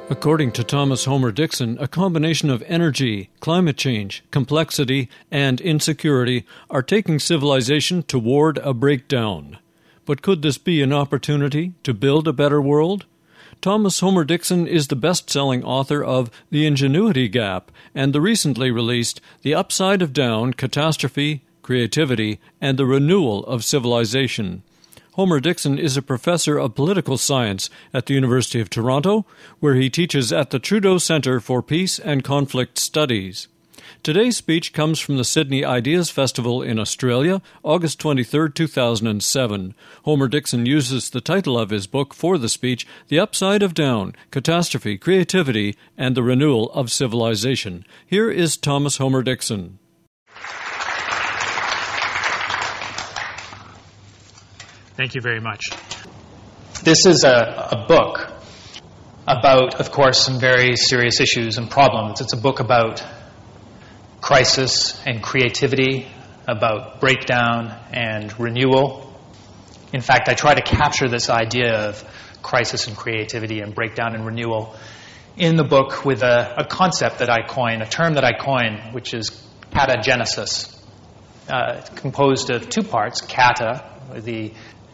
According to Thomas Homer Dixon, a combination of energy, climate change, complexity, and insecurity are taking civilization toward a breakdown. But could this be an opportunity to build a better world? Thomas Homer Dixon is the best-selling author of The Ingenuity Gap and the recently released The Upside of Down, Catastrophe, Creativity, and the Renewal of Civilization. Homer Dixon is a professor of political science at the University of Toronto, where he teaches at the Trudeau Centre for Peace and Conflict Studies. Today's speech comes from the Sydney Ideas Festival in Australia, August 23, 2007. Homer Dixon uses the title of his book for the speech, The Upside of Down, Catastrophe, Creativity, and the Renewal of Civilization. Here is Thomas Homer Dixon. Thank you very much. This is a book about, of course, some very serious issues and problems. It's a book about crisis and creativity, about breakdown and renewal. In fact, I try to capture this idea of crisis and creativity and breakdown and renewal in the book with a concept that I coin, a term that I coin, which is katagenesis. Composed of two parts, kata, the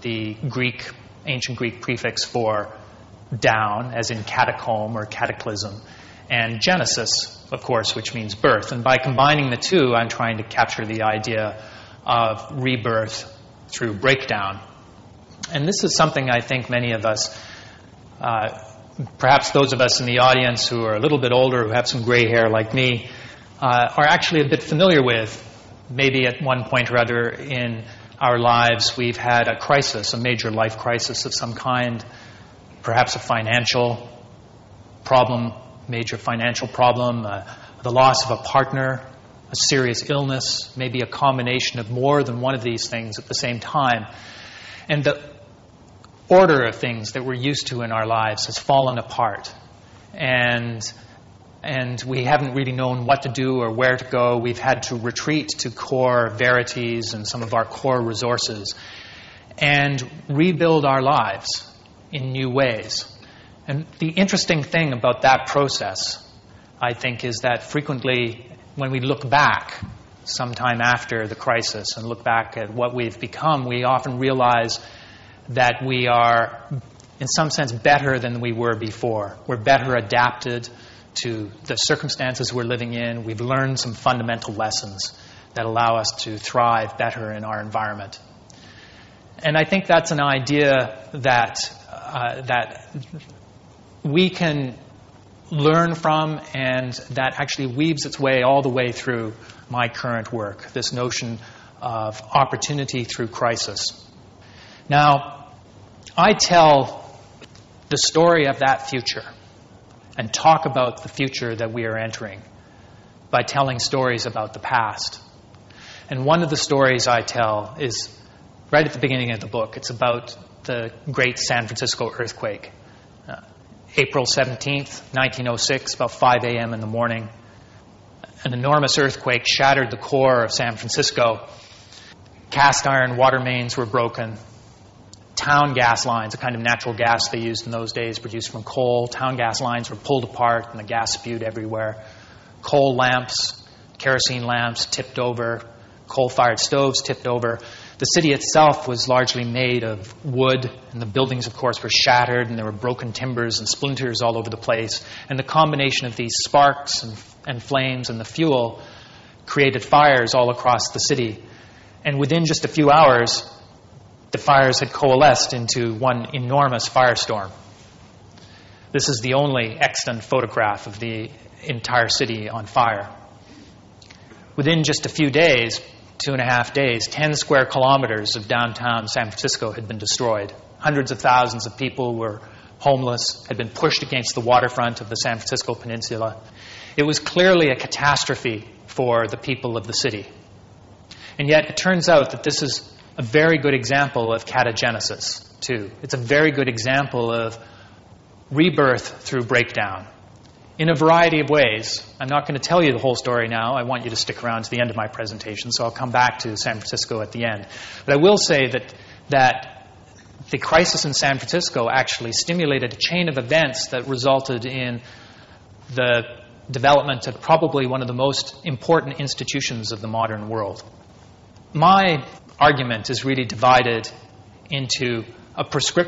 ancient Greek prefix for down, as in catacomb or cataclysm, and genesis, of course, which means birth. And by combining the two, I'm trying to capture the idea of rebirth through breakdown. And this is something I think many of us, perhaps those of us in the audience who are a little bit older, who have some gray hair like me, are actually a bit familiar with. Maybe at one point or other in our lives, we've had a crisis, a major life crisis of some kind, perhaps a financial problem, major financial problem, the loss of a partner, a serious illness, maybe a combination of more than one of these things at the same time. And the order of things that we're used to in our lives has fallen apart. And we haven't really known what to do or where to go. We've had to retreat to core verities and some of our core resources and rebuild our lives in new ways. And the interesting thing about that process, I think, is that frequently when we look back sometime after the crisis and look back at what we've become, we often realize that we are, in some sense, better than we were before. We're better adapted to the circumstances we're living in. We've learned some fundamental lessons that allow us to thrive better in our environment. And I think that's an idea that we can learn from, and that actually weaves its way all the way through my current work, this notion of opportunity through crisis. Now, I tell the story of that future and talk about the future that we are entering by telling stories about the past. And one of the stories I tell is right at the beginning of the book. It's about the great San Francisco earthquake. April 17th, 1906, about 5 a.m. in the morning. An enormous earthquake shattered the core of San Francisco. Cast iron water mains were broken. Town gas lines, a kind of natural gas they used in those days, produced from coal. Town gas lines were pulled apart and the gas spewed everywhere. Coal lamps, kerosene lamps tipped over. Coal-fired stoves tipped over. The city itself was largely made of wood, and the buildings, of course, were shattered, and there were broken timbers and splinters all over the place. And the combination of these sparks and flames and the fuel created fires all across the city. And within just a few hours, the fires had coalesced into one enormous firestorm. This is the only extant photograph of the entire city on fire. Within just a few days, 2.5 days, 10 square kilometers of downtown San Francisco had been destroyed. Hundreds of thousands of people were homeless, had been pushed against the waterfront of the San Francisco Peninsula. It was clearly a catastrophe for the people of the city. And yet it turns out that this is a very good example of katagenesis, too. It's a very good example of rebirth through breakdown in a variety of ways. I'm not going to tell you the whole story now. I want you to stick around to the end of my presentation, so I'll come back to San Francisco at the end. But I will say that the crisis in San Francisco actually stimulated a chain of events that resulted in the development of probably one of the most important institutions of the modern world. My argument is really divided into a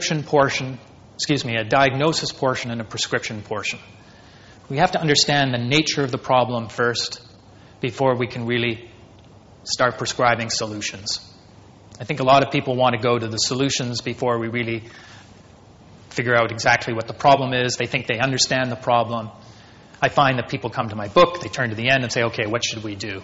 diagnosis portion and a prescription portion. We have to understand the nature of the problem first before we can really start prescribing solutions. I think a lot of people want to go to the solutions before we really figure out exactly what the problem is. They think they understand the problem. I find that people come to my book, they turn to the end and say, okay, what should we do?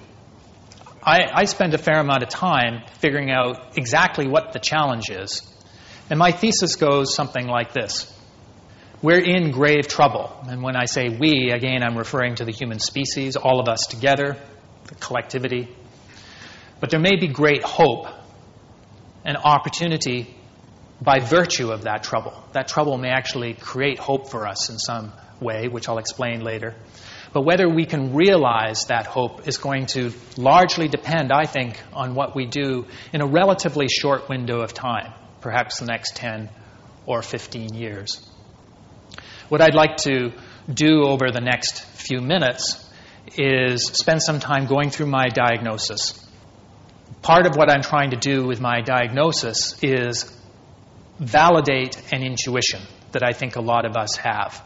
I spend a fair amount of time figuring out exactly what the challenge is. And my thesis goes something like this. We're in grave trouble. And when I say we, again, I'm referring to the human species, all of us together, the collectivity. But there may be great hope and opportunity by virtue of that trouble. That trouble may actually create hope for us in some way, which I'll explain later. But whether we can realize that hope is going to largely depend, I think, on what we do in a relatively short window of time, perhaps the next 10 or 15 years. What I'd like to do over the next few minutes is spend some time going through my diagnosis. Part of what I'm trying to do with my diagnosis is validate an intuition that I think a lot of us have.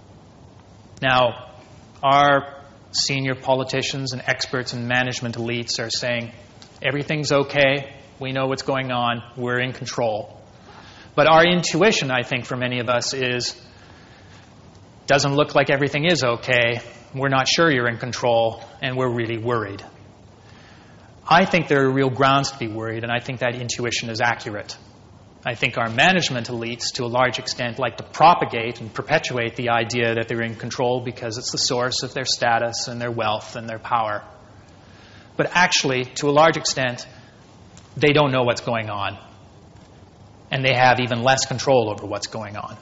Now, our senior politicians and experts and management elites are saying, everything's okay, we know what's going on, we're in control. But our intuition, I think, for many of us is, doesn't look like everything is okay, we're not sure you're in control, and we're really worried. I think there are real grounds to be worried, and I think that intuition is accurate. I think our management elites, to a large extent, like to propagate and perpetuate the idea that they're in control because it's the source of their status and their wealth and their power. But actually, to a large extent, they don't know what's going on. And they have even less control over what's going on.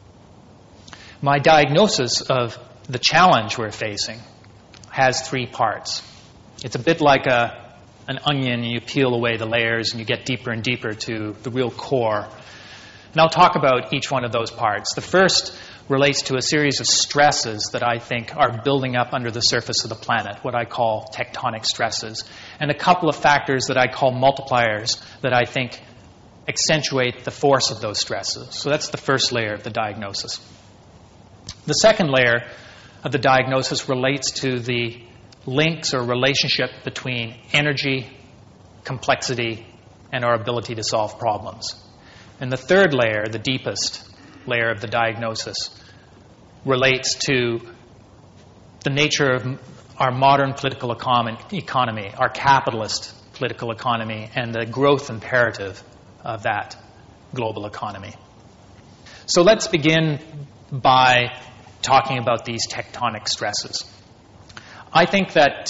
My diagnosis of the challenge we're facing has 3 parts. It's a bit like an onion, and you peel away the layers and you get deeper and deeper to the real core. And I'll talk about each one of those parts. The first relates to a series of stresses that I think are building up under the surface of the planet, what I call tectonic stresses, and a couple of factors that I call multipliers that I think accentuate the force of those stresses. So that's the first layer of the diagnosis. The second layer of the diagnosis relates to the links or relationship between energy, complexity, and our ability to solve problems. And the third layer, the deepest layer of the diagnosis, relates to the nature of our modern political economy, our capitalist political economy, and the growth imperative of that global economy. So let's begin by talking about these tectonic stresses. I think that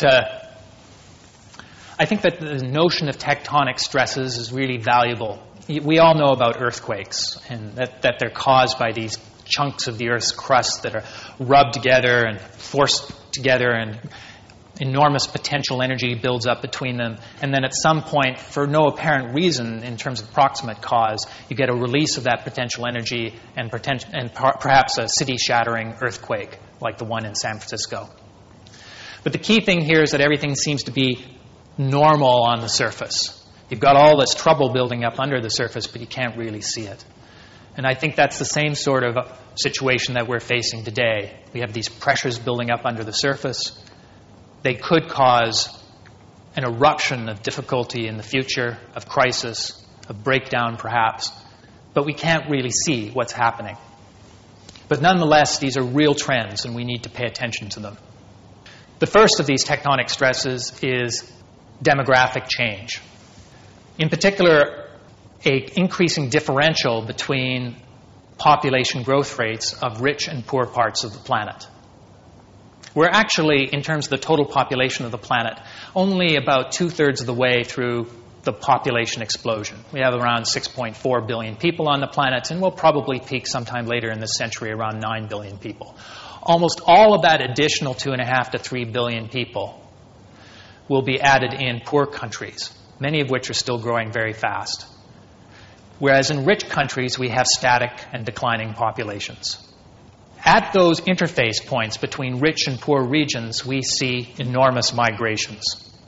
the notion of tectonic stresses is really valuable. We all know about earthquakes, and that they're caused by these chunks of the Earth's crust that are rubbed together and forced together, and enormous potential energy builds up between them. And then at some point, for no apparent reason in terms of proximate cause, you get a release of that potential energy and perhaps a city-shattering earthquake like the one in San Francisco. But the key thing here is that everything seems to be normal on the surface. You've got all this trouble building up under the surface, but you can't really see it. And I think that's the same sort of situation that we're facing today. We have these pressures building up under the surface. They could cause an eruption of difficulty in the future, of crisis, of breakdown perhaps, but we can't really see what's happening. But nonetheless, these are real trends, and we need to pay attention to them. The first of these tectonic stresses is demographic change. In particular, an increasing differential between population growth rates of rich and poor parts of the planet. We're actually, in terms of the total population of the planet, only about 2/3 of the way through the population explosion. We have around 6.4 billion people on the planet, and we'll probably peak sometime later in this century around 9 billion people. Almost all of that additional 2.5 to 3 billion people will be added in poor countries, many of which are still growing very fast. whereas in rich countries we have static and declining populations. At those interface points between rich and poor regions, we see enormous migrations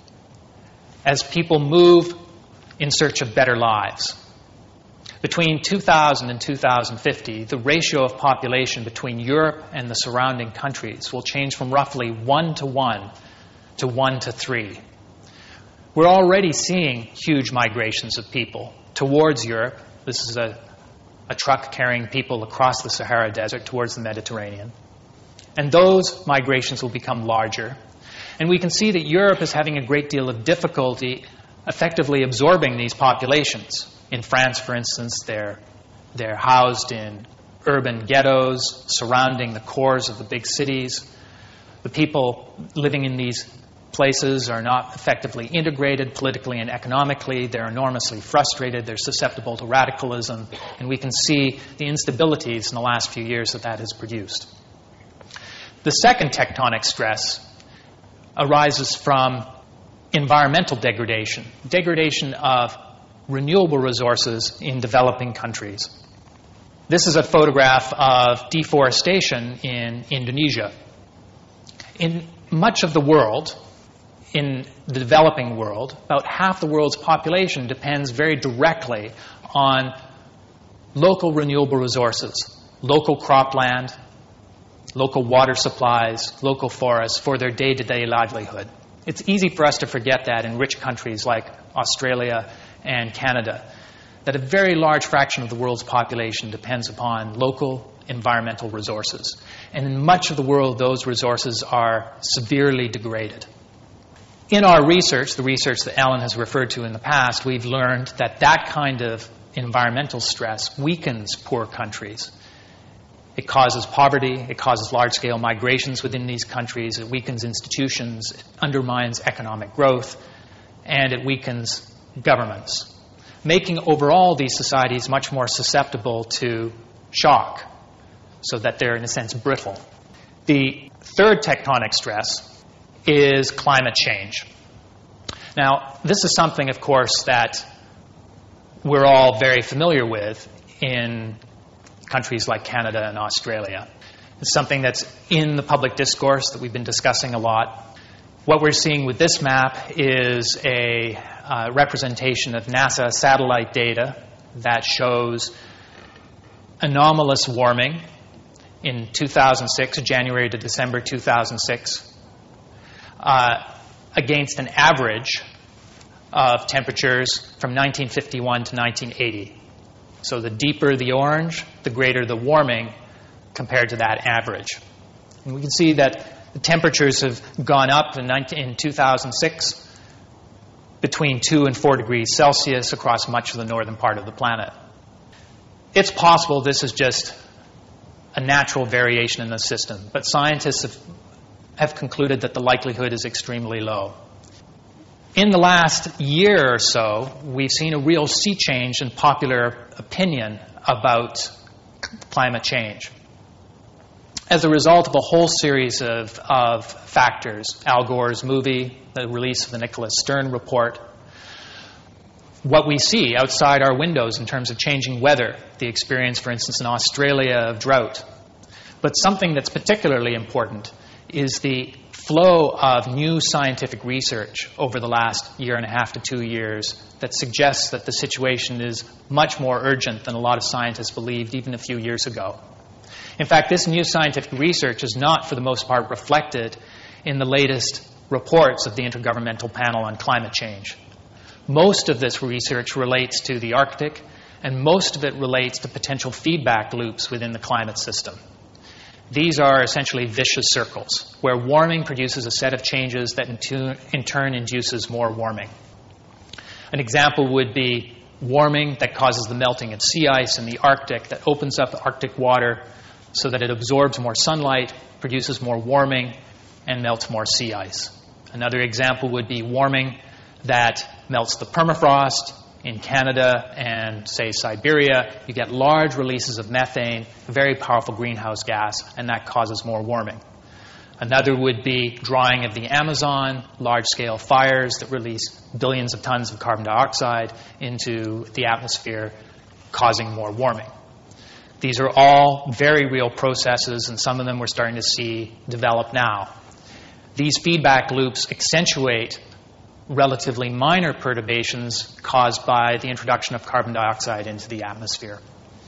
as people move in search of better lives. Between 2000 and 2050, the ratio of population between Europe and the surrounding countries will change from roughly 1:1 to 1:3. We're already seeing huge migrations of people towards Europe. This is a truck carrying people across the Sahara Desert towards the Mediterranean. And those migrations will become larger. And we can see that Europe is having a great deal of difficulty effectively absorbing these populations. In France, for instance, they're housed in urban ghettos surrounding the cores of the big cities. The people living in these places are not effectively integrated politically and economically. They're enormously frustrated. They're susceptible to radicalism. And we can see the instabilities in the last few years that has produced. The second tectonic stress arises from environmental degradation of renewable resources in developing countries. This is a photograph of deforestation in Indonesia. In much of the world, in the developing world, about half the world's population depends very directly on local renewable resources, local cropland, local water supplies, local forests for their day-to-day livelihood. It's easy for us to forget that in rich countries like Australia and Canada, that a very large fraction of the world's population depends upon local environmental resources. And in much of the world, those resources are severely degraded. In our research, the research that Ellen has referred to in the past, we've learned that that kind of environmental stress weakens poor countries. It causes poverty, it causes large-scale migrations within these countries, it weakens institutions, it undermines economic growth, and it weakens governments, making overall these societies much more susceptible to shock, so that they're, in a sense, brittle. The third tectonic stress is climate change. Now, this is something, of course, that we're all very familiar with in countries like Canada and Australia. It's something that's in the public discourse that we've been discussing a lot. What we're seeing with this map is a representation of NASA satellite data that shows anomalous warming in 2006, January to December 2006, against an average of temperatures from 1951 to 1980. So the deeper the orange, the greater the warming compared to that average. And we can see that the temperatures have gone up in 2006 between 2 and 4 degrees Celsius across much of the northern part of the planet. It's possible this is just a natural variation in the system, but scientists have concluded that the likelihood is extremely low. In the last year or so, we've seen a real sea change in popular opinion about climate change. As a result of a whole series of factors, Al Gore's movie, the release of the Nicholas Stern report, what we see outside our windows in terms of changing weather, the experience, for instance, in Australia of drought. But something that's particularly important is the flow of new scientific research over the last 1.5 to 2 years that suggests that the situation is much more urgent than a lot of scientists believed even a few years ago. In fact, this new scientific research is not, for the most part, reflected in the latest reports of the Intergovernmental Panel on Climate Change. Most of this research relates to the Arctic, and most of it relates to potential feedback loops within the climate system. These are essentially vicious circles, where warming produces a set of changes that in turn induces more warming. An example would be warming that causes the melting of sea ice in the Arctic, that opens up the Arctic water so that it absorbs more sunlight, produces more warming, and melts more sea ice. Another example would be warming that melts the permafrost. In Canada and, say, Siberia, you get large releases of methane, a very powerful greenhouse gas, and that causes more warming. Another would be drying of the Amazon, large-scale fires that release billions of tons of carbon dioxide into the atmosphere causing more warming. These are all very real processes, and some of them we're starting to see develop now. These feedback loops accentuate relatively minor perturbations caused by the introduction of carbon dioxide into the atmosphere.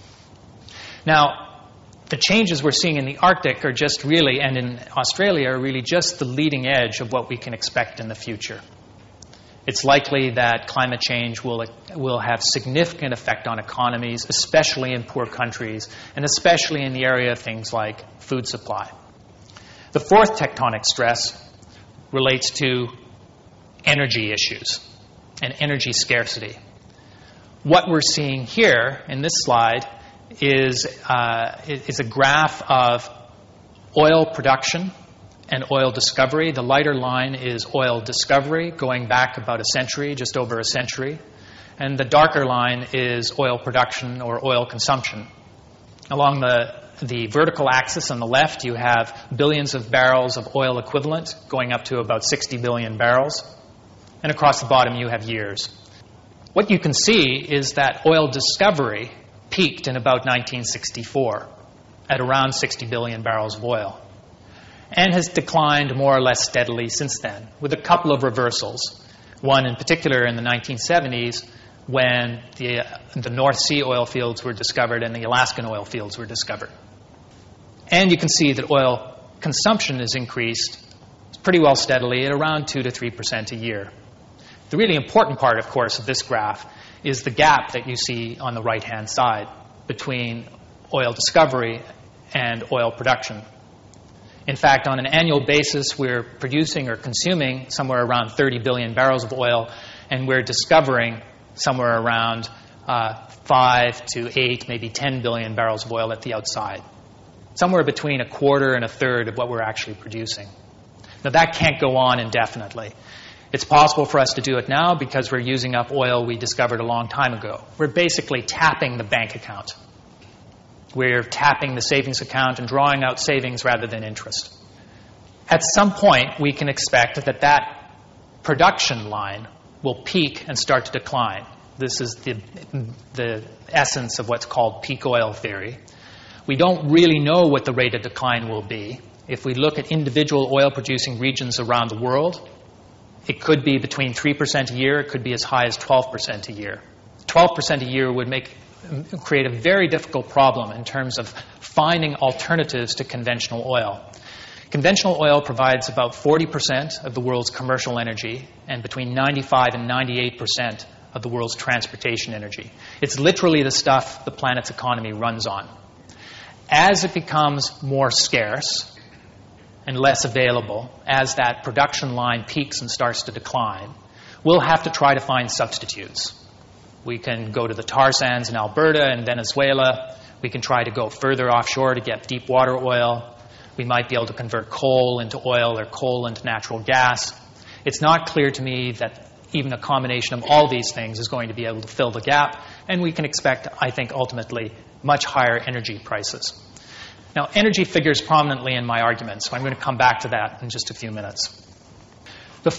Now, the changes we're seeing in the Arctic are just really, and in Australia, are really just the leading edge of what we can expect in the future. It's likely that climate change will have significant effect on economies, especially in poor countries, and especially in the area of things like food supply. The fourth tectonic stress relates to energy issues and energy scarcity. What we're seeing here in this slide is a graph of oil production and oil discovery. The lighter line is oil discovery, going back about a century, just over a century. And the darker line is oil production or oil consumption. Along the vertical axis on the left, you have billions of barrels of oil equivalent, going up to about 60 billion barrels. And across the bottom, you have years. What you can see is that oil discovery peaked in about 1964 at around 60 billion barrels of oil and has declined more or less steadily since then, with a couple of reversals. One in particular in the 1970s when the North Sea oil fields were discovered and the Alaskan oil fields were discovered. And you can see that oil consumption has increased pretty well steadily at around 2 to 3% a year. The really important part, of course, of this graph is the gap that you see on the right-hand side between oil discovery and oil production. In fact, on an annual basis, we're producing or consuming somewhere around 30 billion barrels of oil, and we're discovering somewhere around 5 to 8, maybe 10 billion barrels of oil at the outside. Somewhere between a quarter and a third of what we're actually producing. Now, that can't go on indefinitely. It's possible for us to do it now because we're using up oil we discovered a long time ago. We're basically tapping the bank account. We're tapping the savings account and drawing out savings rather than interest. At some point, we can expect that that production line will peak and start to decline. This is the essence of what's called peak oil theory. We don't really know what the rate of decline will be. If we look at individual oil-producing regions around the world, it could be between 3% a year. It could be as high as 12% a year. 12% a year would create a very difficult problem in terms of finding alternatives to conventional oil. Conventional oil provides about 40% of the world's commercial energy and between 95 and 98% of the world's transportation energy. It's literally the stuff the planet's economy runs on. As it becomes more scarce and less available, as that production line peaks and starts to decline, we'll have to try to find substitutes. We can go to the tar sands in Alberta and Venezuela. We can try to go further offshore to get deep water oil. We might be able to convert coal into oil or coal into natural gas. It's not clear to me that even a combination of all these things is going to be able to fill the gap, and we can expect, I think, ultimately much higher energy prices. Now, energy figures prominently in my argument, so I'm going to come back to that in just a few minutes. The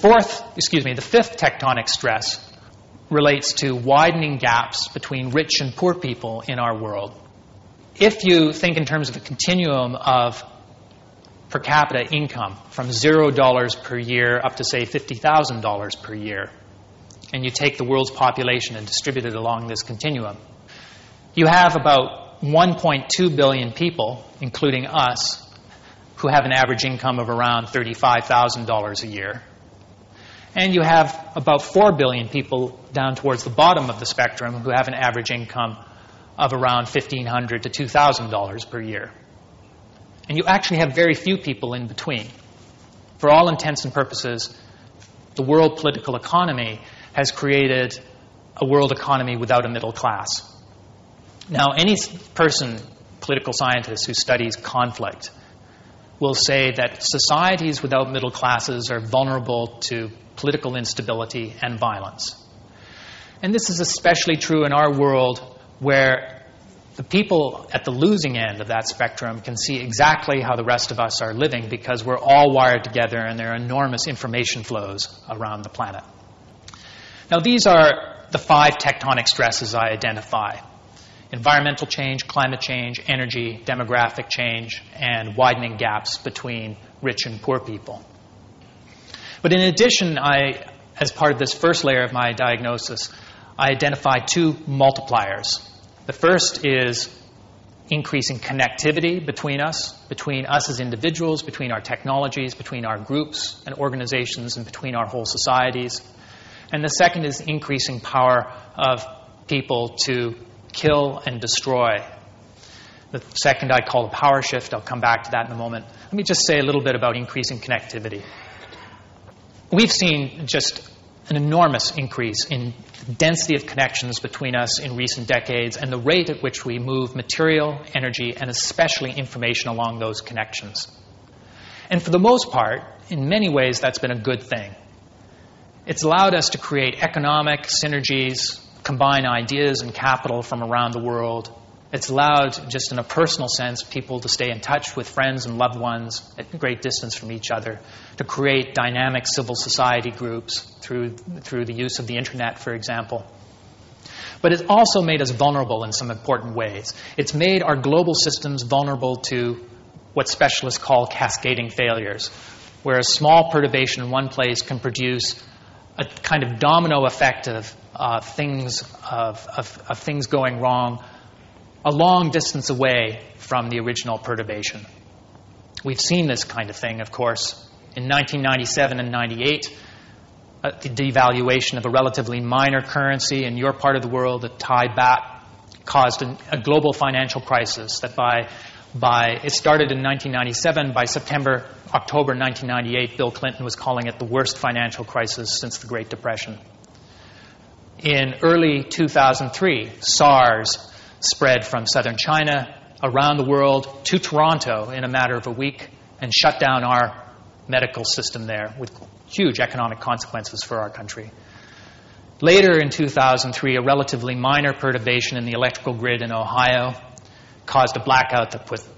fifth tectonic stress relates to widening gaps between rich and poor people in our world. If you think in terms of a continuum of per capita income from $0 per year up to, say, $50,000 per year, and you take the world's population and distribute it along this continuum, you have about 1.2 billion people, including us, who have an average income of around $35,000 a year. And you have about 4 billion people down towards the bottom of the spectrum who have an average income of around $1,500 to $2,000 per year. And you actually have very few people in between. For all intents and purposes, the world political economy has created a world economy without a middle class. Now, any person, political scientist who studies conflict, will say that societies without middle classes are vulnerable to political instability and violence. And this is especially true in our world, where the people at the losing end of that spectrum can see exactly how the rest of us are living because we're all wired together and there are enormous information flows around the planet. Now, these are the 5 tectonic stresses I identify. environmental change, climate change, energy, demographic change, and widening gaps between rich and poor people. But in addition, as part of this first layer of my diagnosis, I identified two multipliers. The first is increasing connectivity between us as individuals, between our technologies, between our groups and organizations, and between our whole societies. And the second is increasing power of people to kill and destroy. The second I call a power shift. I'll come back to that in a moment. Let me just say a little bit about increasing connectivity. We've seen just an enormous increase in density of connections between us in recent decades and the rate at which we move material, energy, and especially information along those connections. And for the most part, in many ways, that's been a good thing. It's allowed us to create economic synergies, combine ideas and capital from around the world. It's allowed, just in a personal sense, people to stay in touch with friends and loved ones at great distance from each other, to create dynamic civil society groups through the use of the internet, for example. But it's also made us vulnerable in some important ways. It's made our global systems vulnerable to what specialists call cascading failures, where a small perturbation in one place can produce a kind of domino effect of things going wrong a long distance away from the original perturbation. We've seen this kind of thing, of course. In 1997 and 98, the devaluation of a relatively minor currency in your part of the world, the Thai baht, caused a global financial crisis that it started in 1997. By October 1998, Bill Clinton was calling it the worst financial crisis since the Great Depression. In early 2003, SARS spread from southern China around the world to Toronto in a matter of a week and shut down our medical system there with huge economic consequences for our country. Later in 2003, a relatively minor perturbation in the electrical grid in Ohio caused a blackout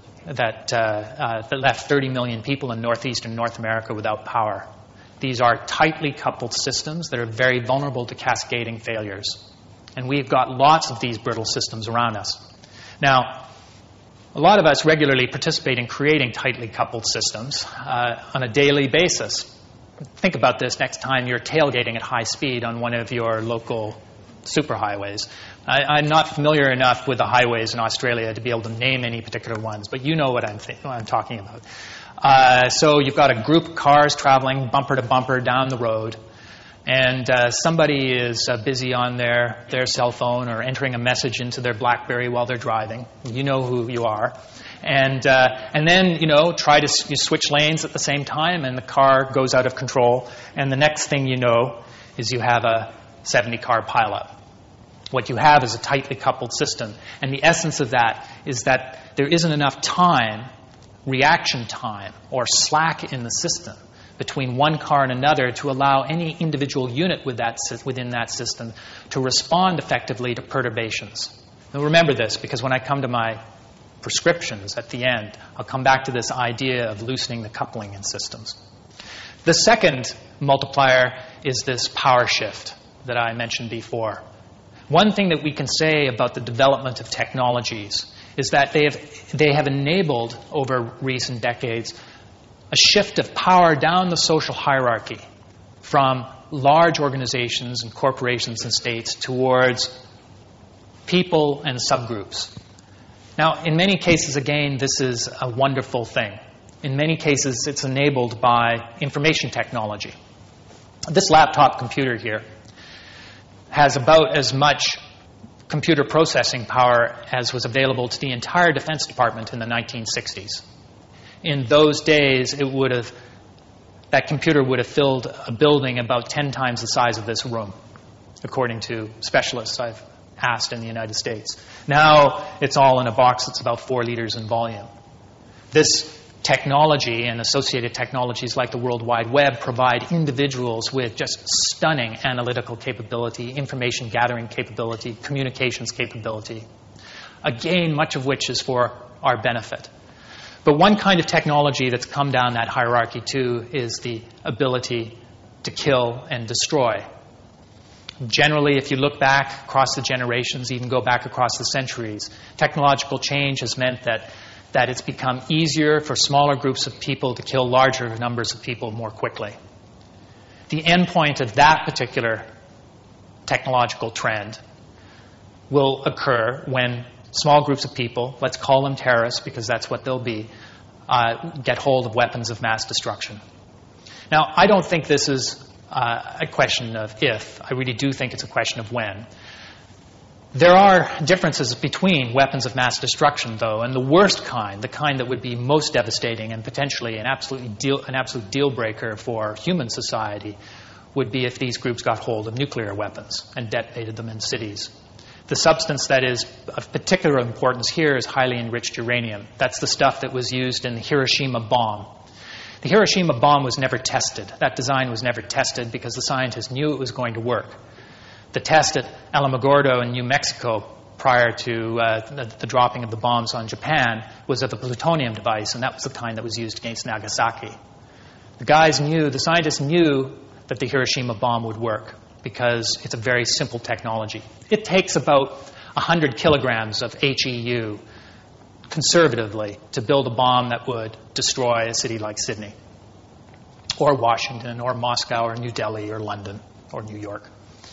that left 30 million people in northeastern North America without power. These are tightly coupled systems that are very vulnerable to cascading failures. And we've got lots of these brittle systems around us. Now, a lot of us regularly participate in creating tightly coupled systems on a daily basis. Think about this next time you're tailgating at high speed on one of your local superhighways. I'm not familiar enough with the highways in Australia to be able to name any particular ones, but you know what I'm talking about. So you've got a group of cars traveling bumper to bumper down the road, and somebody is busy on their cell phone or entering a message into their BlackBerry while they're driving. You know who you are. And then, try to switch lanes at the same time, and the car goes out of control. And the next thing you know is you have a 70-car pileup. What you have is a tightly coupled system. And the essence of that is that there isn't enough time, reaction time, or slack in the system between one car and another to allow any individual unit within that system to respond effectively to perturbations. Now remember this, because when I come to my prescriptions at the end, I'll come back to this idea of loosening the coupling in systems. The second multiplier is this power shift that I mentioned before. One thing that we can say about the development of technologies is that they have enabled, over recent decades, a shift of power down the social hierarchy from large organizations and corporations and states towards people and subgroups. Now, in many cases, again, this is a wonderful thing. In many cases, it's enabled by information technology. This laptop computer here has about as much computer processing power as was available to the entire Defense Department in the 1960s. In those days, that computer would have filled a building about 10 times the size of this room, according to specialists I've asked in the United States. Now, it's all in a box that's about 4 liters in volume. This technology and associated technologies like the World Wide Web provide individuals with just stunning analytical capability, information gathering capability, communications capability. Again, much of which is for our benefit. But one kind of technology that's come down that hierarchy too is the ability to kill and destroy. Generally, if you look back across the generations, even go back across the centuries, technological change has meant that it's become easier for smaller groups of people to kill larger numbers of people more quickly. The end point of that particular technological trend will occur when small groups of people, let's call them terrorists because that's what they'll be, get hold of weapons of mass destruction. Now, I don't think this is a question of if. I really do think it's a question of when. There are differences between weapons of mass destruction, though, and the worst kind, the kind that would be most devastating and potentially an absolute deal breaker for human society, would be if these groups got hold of nuclear weapons and detonated them in cities. The substance that is of particular importance here is highly enriched uranium. That's the stuff that was used in the Hiroshima bomb. The Hiroshima bomb was never tested. That design was never tested because the scientists knew it was going to work. The test at Alamogordo in New Mexico prior to the dropping of the bombs on Japan was of a plutonium device, and that was the kind that was used against Nagasaki. The scientists knew that the Hiroshima bomb would work because it's a very simple technology. It takes about 100 kilograms of HEU, conservatively, to build a bomb that would destroy a city like Sydney, or Washington, or Moscow, or New Delhi, or London, or New York.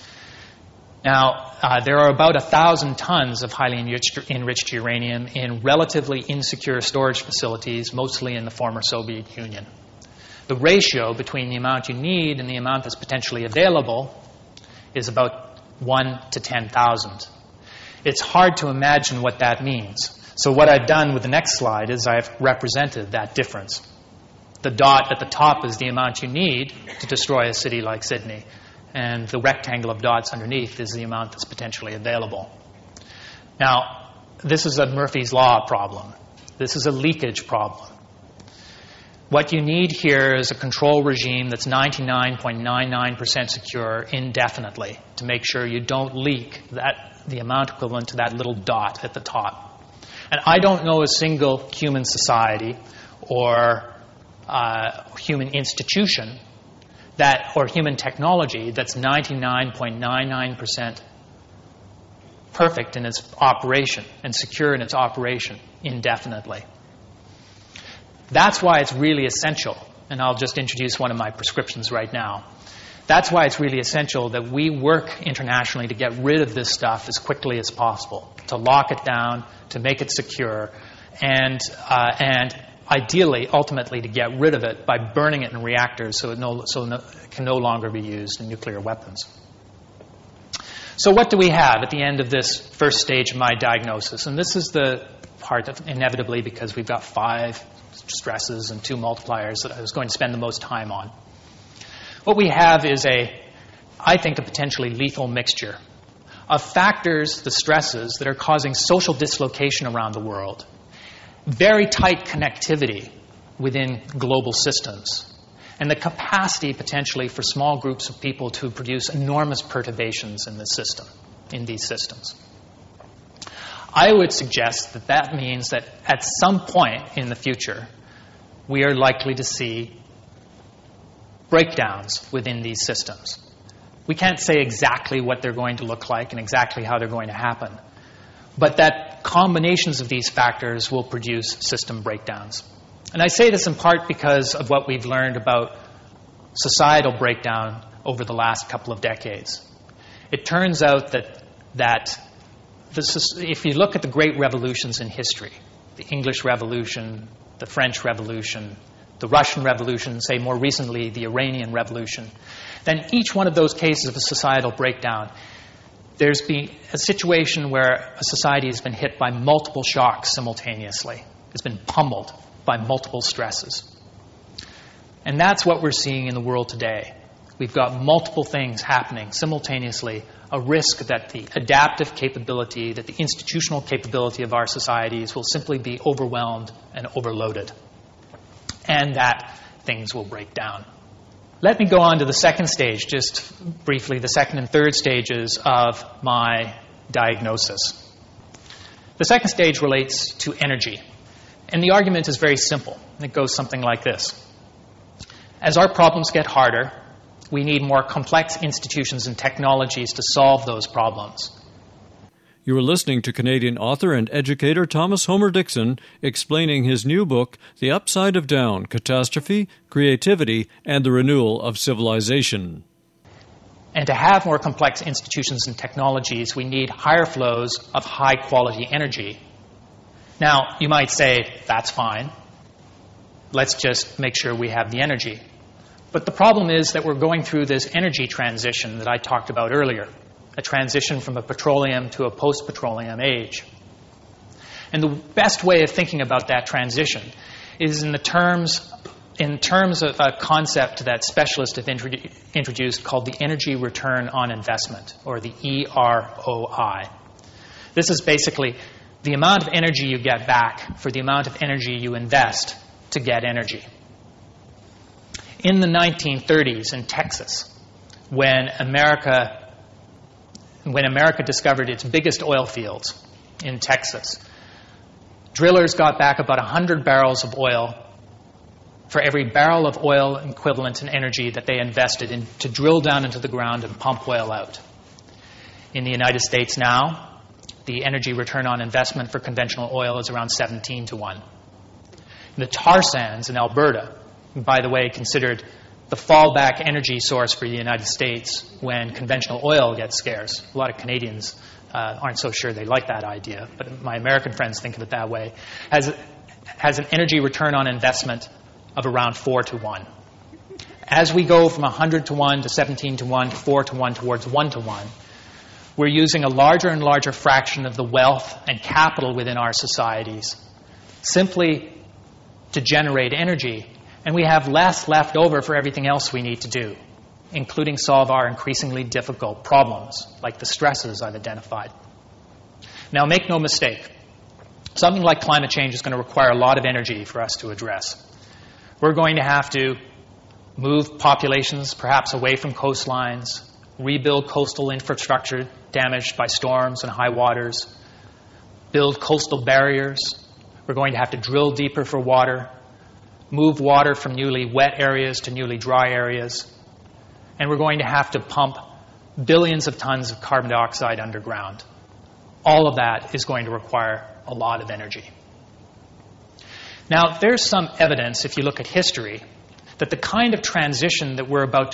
Now, there are about 1,000 tons of highly enriched uranium in relatively insecure storage facilities, mostly in the former Soviet Union. The ratio between the amount you need and the amount that's potentially available is about 1 to 10,000. It's hard to imagine what that means. So what I've done with the next slide is I've represented that difference. The dot at the top is the amount you need to destroy a city like Sydney, and the rectangle of dots underneath is the amount that's potentially available. Now, this is a Murphy's Law problem. This is a leakage problem. What you need here is a control regime that's 99.99% secure indefinitely to make sure you don't leak the amount equivalent to that little dot at the top. And I don't know a single human society or human institution or human technology that's 99.99% perfect in its operation and secure in its operation indefinitely. That's why it's really essential, and I'll just introduce one of my prescriptions right now. That's why it's really essential that we work internationally to get rid of this stuff as quickly as possible, to lock it down, to make it secure, and ideally, ultimately, to get rid of it by burning it in reactors so it can no longer be used in nuclear weapons. So what do we have at the end of this first stage of my diagnosis? And this is the part that inevitably, because we've got 5 stresses and 2 multipliers that I was going to spend the most time on. What we have is I think, a potentially lethal mixture of factors, the stresses, that are causing social dislocation around the world, very tight connectivity within global systems, and the capacity potentially for small groups of people to produce enormous perturbations in these systems. I would suggest that means that at some point in the future, we are likely to see breakdowns within these systems. We can't say exactly what they're going to look like and exactly how they're going to happen, but that combinations of these factors will produce system breakdowns. And I say this in part because of what we've learned about societal breakdown over the last couple of decades. It turns out that if you look at the great revolutions in history, the English Revolution, the French Revolution, the Russian Revolution, say more recently the Iranian Revolution, then each one of those cases of a societal breakdown, there's been a situation where a society has been hit by multiple shocks simultaneously. It's been pummeled by multiple stresses. And that's what we're seeing in the world today. We've got multiple things happening simultaneously, a risk that the adaptive capability, that the institutional capability of our societies will simply be overwhelmed and overloaded, and that things will break down. Let me go on to the second stage, just briefly, the second and third stages of my diagnosis. The second stage relates to energy, and the argument is very simple. It goes something like this. As our problems get harder, We need more complex institutions and technologies to solve those problems. You are listening to Canadian author and educator Thomas Homer Dixon explaining his new book, The Upside of Down, Catastrophe, Creativity, and the Renewal of Civilization. And to have more complex institutions and technologies, we need higher flows of high-quality energy. Now, you might say, that's fine. Let's just make sure we have the energy. But the problem is that we're going through this energy transition that I talked about earlier, a transition from a petroleum to a post-petroleum age. And the best way of thinking about that transition is in terms of a concept that specialists have introduced called the energy return on investment, or the EROI. This is basically the amount of energy you get back for the amount of energy you invest to get energy. In the 1930s in Texas, when America discovered its biggest oil fields in Texas, drillers got back about 100 barrels of oil for every barrel of oil equivalent in energy that they invested in to drill down into the ground and pump oil out. In the United States now, the energy return on investment for conventional oil is around 17 to 1. The tar sands in Alberta, by the way, considered the fallback energy source for the United States when conventional oil gets scarce. A lot of Canadians aren't so sure they like that idea, but my American friends think of it that way, has an energy return on investment of around 4 to 1. As we go from 100 to 1 to 17 to 1 to 4 to 1 towards 1 to 1, we're using a larger and larger fraction of the wealth and capital within our societies simply to generate energy, and we have less left over for everything else we need to do, including solve our increasingly difficult problems, like the stresses I've identified. Now, make no mistake, something like climate change is going to require a lot of energy for us to address. We're going to have to move populations perhaps away from coastlines, rebuild coastal infrastructure damaged by storms and high waters, build coastal barriers. We're going to have to drill deeper for water, move water from newly wet areas to newly dry areas, and we're going to have to pump billions of tons of carbon dioxide underground. All of that is going to require a lot of energy. Now, there's some evidence, if you look at history, that the kind of transition that we're about to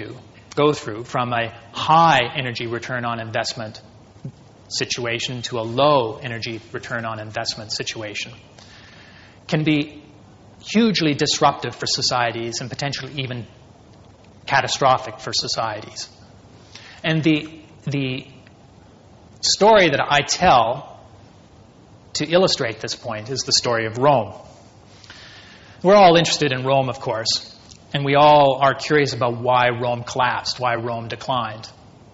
go through from a high energy return on investment situation to a low energy return on investment situation can be hugely disruptive for societies and potentially even catastrophic for societies. And the story that I tell to illustrate this point is the story of Rome. We're all interested in Rome, of course, and we all are curious about why Rome collapsed, why Rome declined.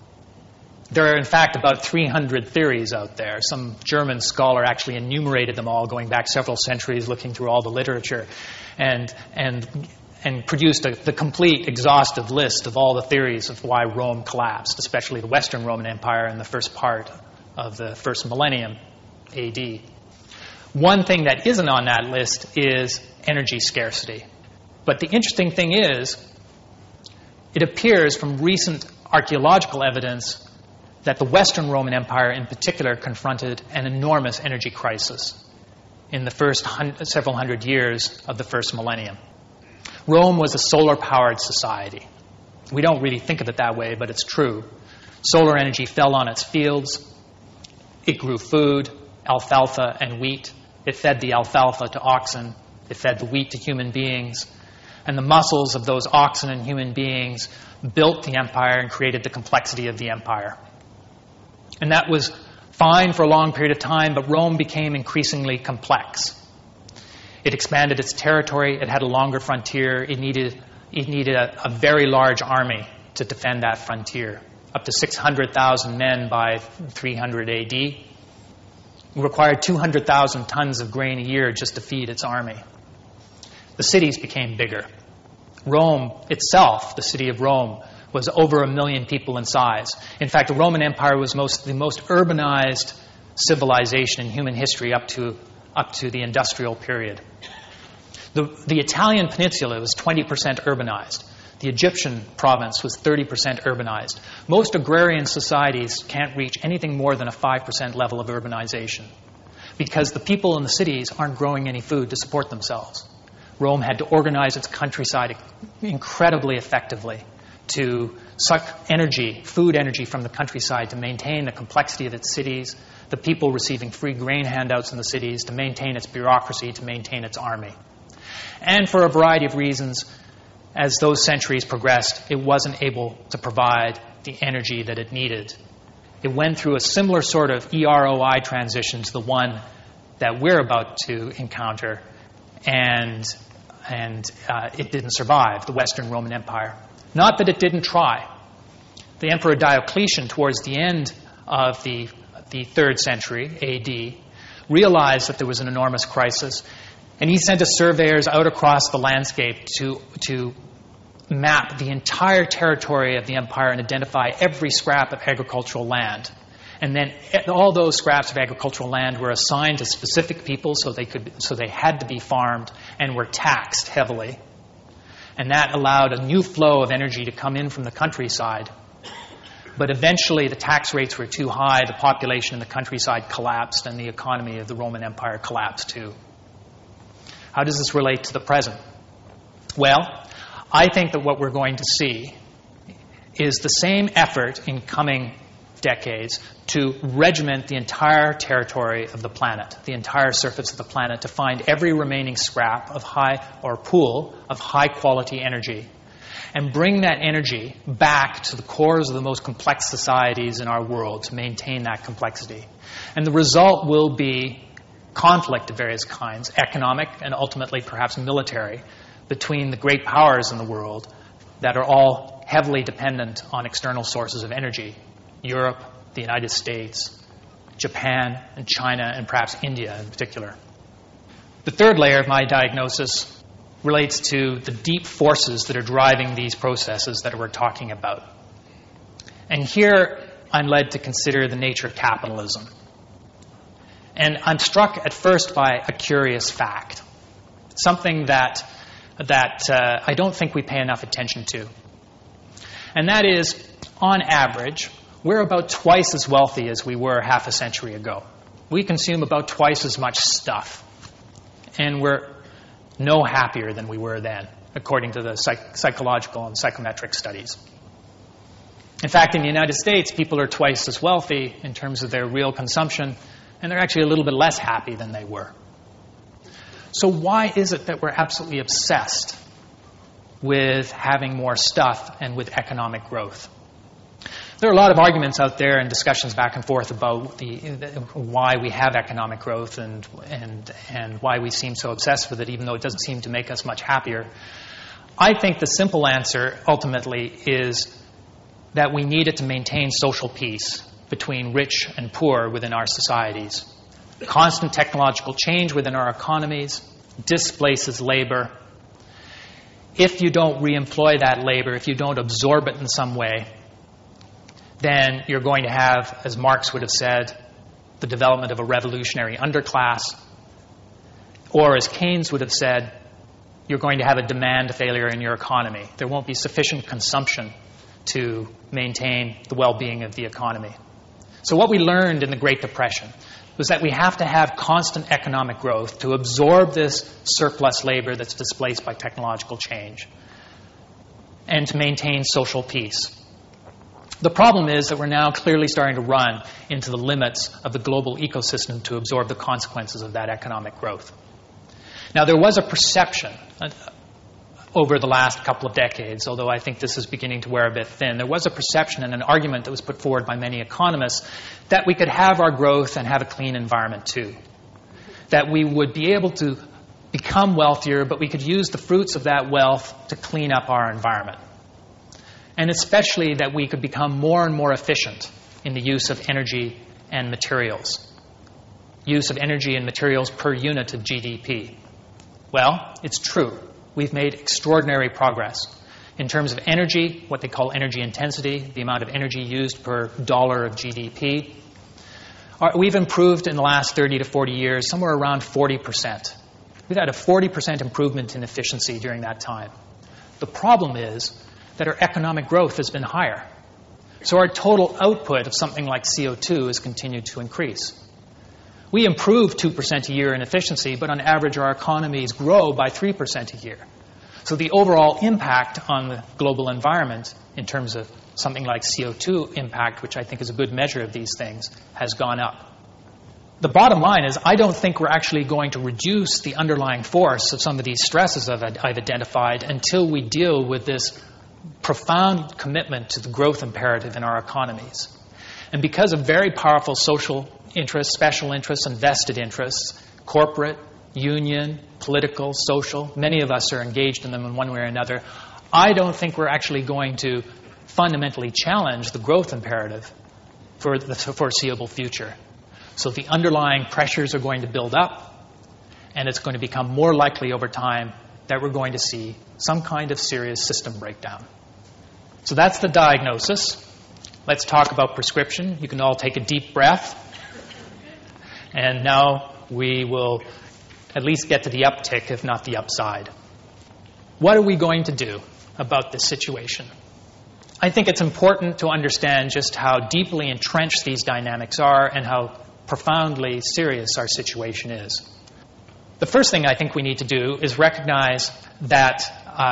There are, in fact, about 300 theories out there. Some German scholar actually enumerated them all, going back several centuries, looking through all the literature, and produced the complete, exhaustive list of all the theories of why Rome collapsed, especially the Western Roman Empire in the first part of the first millennium AD. One thing that isn't on that list is energy scarcity. But the interesting thing is, it appears from recent archaeological evidence that the Western Roman Empire in particular confronted an enormous energy crisis in the first several hundred years of the first millennium. Rome was a solar-powered society. We don't really think of it that way, but it's true. Solar energy fell on its fields. It grew food, alfalfa and wheat. It fed the alfalfa to oxen. It fed the wheat to human beings. And the muscles of those oxen and human beings built the empire and created the complexity of the empire. And that was fine for a long period of time, but Rome became increasingly complex. It expanded its territory. It had a longer frontier. It needed a very large army to defend that frontier, up to 600,000 men by 300 AD. It required 200,000 tons of grain a year just to feed its army. The cities became bigger. Rome itself, the city of Rome, was over 1 million people in size. In fact, the Roman Empire was the most urbanized civilization in human history up to the industrial period. The Italian peninsula was 20% urbanized. The Egyptian province was 30% urbanized. Most agrarian societies can't reach anything more than a 5% level of urbanization because the people in the cities aren't growing any food to support themselves. Rome had to organize its countryside incredibly effectively to suck energy, food energy from the countryside to maintain the complexity of its cities, the people receiving free grain handouts in the cities, to maintain its bureaucracy, to maintain its army. And for a variety of reasons, as those centuries progressed, it wasn't able to provide the energy that it needed. It went through a similar sort of EROI transition to the one that we're about to encounter, and it didn't survive, the Western Roman Empire. Not that it didn't try. The Emperor Diocletian, towards the end of the 3rd century AD, realized that there was an enormous crisis, and he sent his surveyors out across the landscape to map the entire territory of the empire and identify every scrap of agricultural land. And then all those scraps of agricultural land were assigned to specific people, so they had to be farmed and were taxed heavily. And that allowed a new flow of energy to come in from the countryside. But eventually the tax rates were too high, the population in the countryside collapsed, and the economy of the Roman Empire collapsed too. How does this relate to the present? Well, I think that what we're going to see is the same effort in coming decades to regiment the entire territory of the planet, the entire surface of the planet, to find every remaining scrap of pool of high-quality energy and bring that energy back to the cores of the most complex societies in our world to maintain that complexity. And the result will be conflict of various kinds, economic and ultimately perhaps military, between the great powers in the world that are all heavily dependent on external sources of energy. Europe, the United States, Japan, and China, and perhaps India in particular. The third layer of my diagnosis relates to the deep forces that are driving these processes that we're talking about. And here I'm led to consider the nature of capitalism. And I'm struck at first by a curious fact, something that I don't think we pay enough attention to. And that is, on average, we're about twice as wealthy as we were half a century ago. We consume about twice as much stuff. And we're no happier than we were then, according to the psychological and psychometric studies. In fact, in the United States, people are twice as wealthy in terms of their real consumption, and they're actually a little bit less happy than they were. So why is it that we're absolutely obsessed with having more stuff and with economic growth? There are a lot of arguments out there and discussions back and forth about why we have economic growth and why we seem so obsessed with it, even though it doesn't seem to make us much happier. I think the simple answer, ultimately, is that we need it to maintain social peace between rich and poor within our societies. Constant technological change within our economies displaces labor. If you don't reemploy that labor, if you don't absorb it in some way, then you're going to have, as Marx would have said, the development of a revolutionary underclass. Or as Keynes would have said, you're going to have a demand failure in your economy. There won't be sufficient consumption to maintain the well-being of the economy. So what we learned in the Great Depression was that we have to have constant economic growth to absorb this surplus labor that's displaced by technological change and to maintain social peace. The problem is that we're now clearly starting to run into the limits of the global ecosystem to absorb the consequences of that economic growth. Now, there was a perception over the last couple of decades, although I think this is beginning to wear a bit thin, there was a perception and an argument that was put forward by many economists that we could have our growth and have a clean environment too. That we would be able to become wealthier, but we could use the fruits of that wealth to clean up our environment. And especially that we could become more and more efficient in the use of energy and materials. Use of energy and materials per unit of GDP. Well, it's true. We've made extraordinary progress. In terms of energy, what they call energy intensity, the amount of energy used per dollar of GDP, we've improved in the last 30 to 40 years somewhere around 40%. We've had a 40% improvement in efficiency during that time. The problem is that our economic growth has been higher. So our total output of something like CO2 has continued to increase. We improve 2% a year in efficiency, but on average our economies grow by 3% a year. So the overall impact on the global environment in terms of something like CO2 impact, which I think is a good measure of these things, has gone up. The bottom line is I don't think we're actually going to reduce the underlying force of some of these stresses I've identified until we deal with this profound commitment to the growth imperative in our economies. And because of very powerful social interests, special interests, and vested interests, corporate, union, political, social, many of us are engaged in them in one way or another, I don't think we're actually going to fundamentally challenge the growth imperative for the foreseeable future. So the underlying pressures are going to build up, and it's going to become more likely over time that we're going to see some kind of serious system breakdown. So that's the diagnosis. Let's talk about prescription. You can all take a deep breath. And now we will at least get to the uptick, if not the upside. What are we going to do about this situation? I think it's important to understand just how deeply entrenched these dynamics are and how profoundly serious our situation is. The first thing I think we need to do is recognize that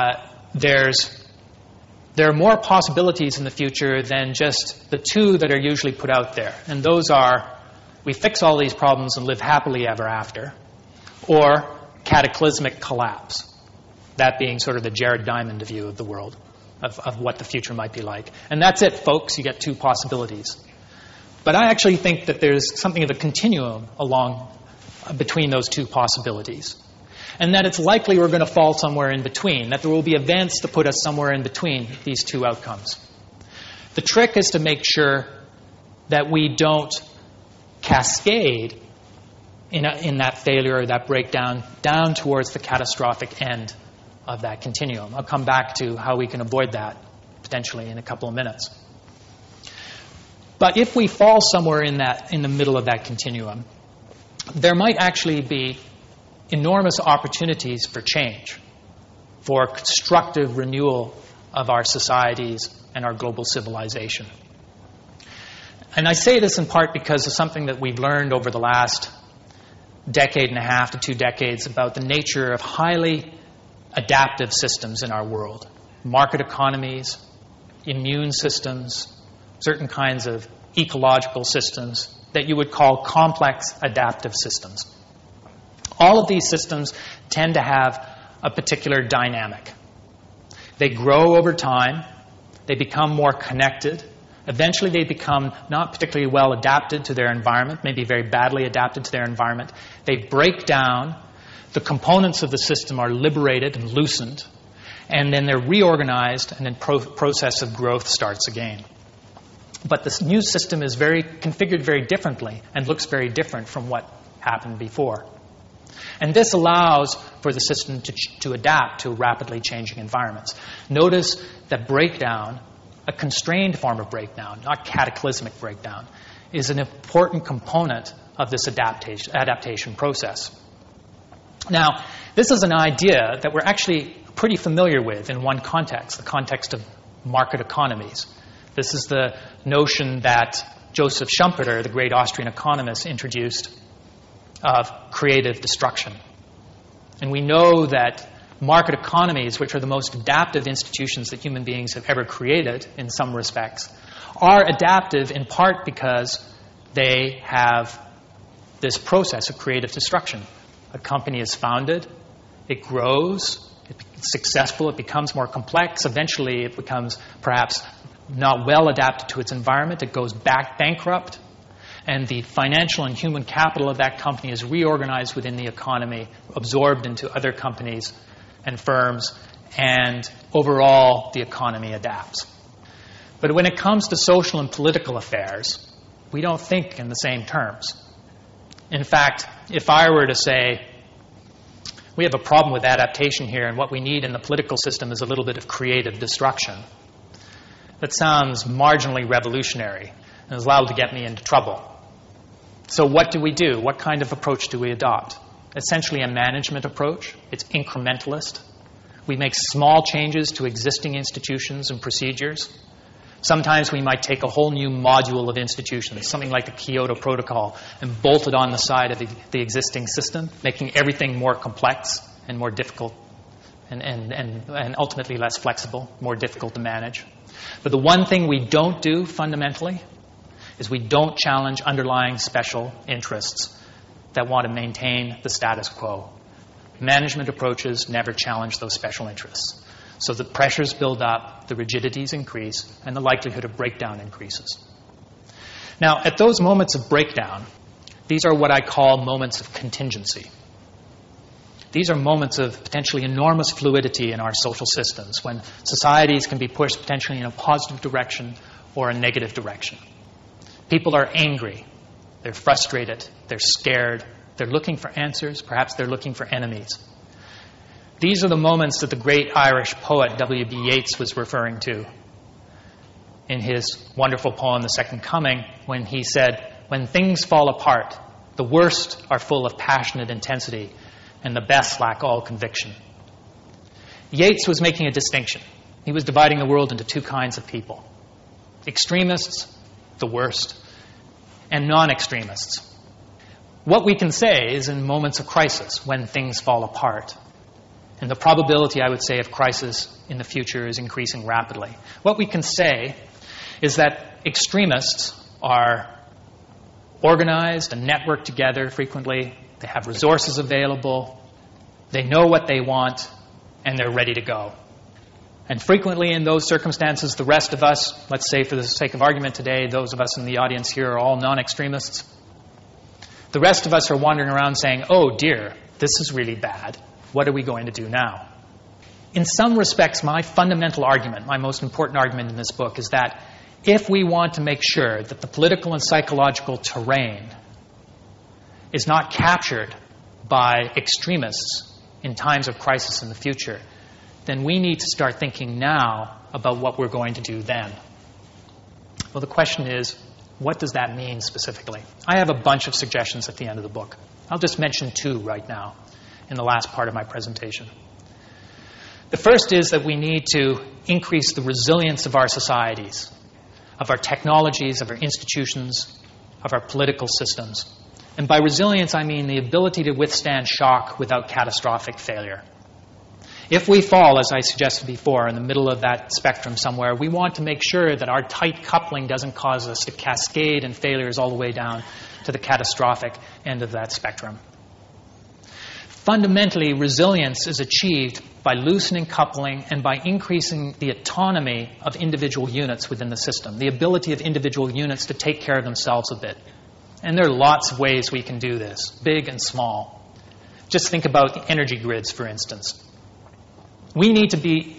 there are more possibilities in the future than just the two that are usually put out there. And those are, we fix all these problems and live happily ever after, or cataclysmic collapse. That being sort of the Jared Diamond view of the world, of what the future might be like. And that's it, folks. You get two possibilities. But I actually think that there's something of a continuum between those two possibilities. And that it's likely we're going to fall somewhere in between, that there will be events to put us somewhere in between these two outcomes. The trick is to make sure that we don't cascade in that failure or that breakdown down towards the catastrophic end of that continuum. I'll come back to how we can avoid that potentially in a couple of minutes. But if we fall somewhere in the middle of that continuum, there might actually be enormous opportunities for change, for constructive renewal of our societies and our global civilization. And I say this in part because of something that we've learned over the last decade and a half to 2 decades about the nature of highly adaptive systems in our world. Market economies, immune systems, certain kinds of ecological systems that you would call complex adaptive systems. All of these systems tend to have a particular dynamic. They grow over time. They become more connected. Eventually they become not particularly well adapted to their environment, maybe very badly adapted to their environment. They break down. The components of the system are liberated and loosened. And then they're reorganized, and then process of growth starts again. But this new system is configured very differently and looks very different from what happened before. And this allows for the system to adapt to rapidly changing environments. Notice that breakdown, a constrained form of breakdown, not cataclysmic breakdown, is an important component of this adaptation process. Now, this is an idea that we're actually pretty familiar with in one context, the context of market economies. This is the notion that Joseph Schumpeter, the great Austrian economist, introduced of creative destruction. And we know that market economies, which are the most adaptive institutions that human beings have ever created in some respects, are adaptive in part because they have this process of creative destruction. A company is founded, it grows, it's successful, it becomes more complex, eventually it becomes perhaps not well adapted to its environment, it goes bankrupt, and the financial and human capital of that company is reorganized within the economy, absorbed into other companies and firms, and overall the economy adapts. But when it comes to social and political affairs, we don't think in the same terms. In fact, if I were to say, we have a problem with adaptation here, and what we need in the political system is a little bit of creative destruction, that sounds marginally revolutionary and is liable to get me into trouble. So what do we do? What kind of approach do we adopt? Essentially a management approach. It's incrementalist. We make small changes to existing institutions and procedures. Sometimes we might take a whole new module of institutions, something like the Kyoto Protocol, and bolt it on the side of the existing system, making everything more complex and more difficult and ultimately less flexible, more difficult to manage. But the one thing we don't do fundamentally is we don't challenge underlying special interests that want to maintain the status quo. Management approaches never challenge those special interests. So the pressures build up, the rigidities increase, and the likelihood of breakdown increases. Now, at those moments of breakdown, these are what I call moments of contingency. These are moments of potentially enormous fluidity in our social systems, when societies can be pushed potentially in a positive direction or a negative direction. People are angry, they're frustrated, they're scared, they're looking for answers, perhaps they're looking for enemies. These are the moments that the great Irish poet W.B. Yeats was referring to in his wonderful poem, The Second Coming, when he said, "When things fall apart, the worst are full of passionate intensity, and the best lack all conviction." Yeats was making a distinction. He was dividing the world into two kinds of people. Extremists, the worst, and non-extremists. What we can say is in moments of crisis, when things fall apart, and the probability, I would say, of crisis in the future is increasing rapidly. What we can say is that extremists are organized and networked together frequently. They have resources available. They know what they want, and they're ready to go. And frequently in those circumstances, the rest of us, let's say for the sake of argument today, those of us in the audience here are all non-extremists. The rest of us are wandering around saying, "Oh dear, this is really bad. What are we going to do now?" In some respects, my fundamental argument, my most important argument in this book, is that if we want to make sure that the political and psychological terrain is not captured by extremists in times of crisis in the future, then we need to start thinking now about what we're going to do then. Well, the question is, what does that mean specifically? I have a bunch of suggestions at the end of the book. I'll just mention two right now in the last part of my presentation. The first is that we need to increase the resilience of our societies, of our technologies, of our institutions, of our political systems. And by resilience, I mean the ability to withstand shock without catastrophic failure. If we fall, as I suggested before, in the middle of that spectrum somewhere, we want to make sure that our tight coupling doesn't cause us to cascade in failures all the way down to the catastrophic end of that spectrum. Fundamentally, resilience is achieved by loosening coupling and by increasing the autonomy of individual units within the system, the ability of individual units to take care of themselves a bit. And there are lots of ways we can do this, big and small. Just think about the energy grids, for instance. We need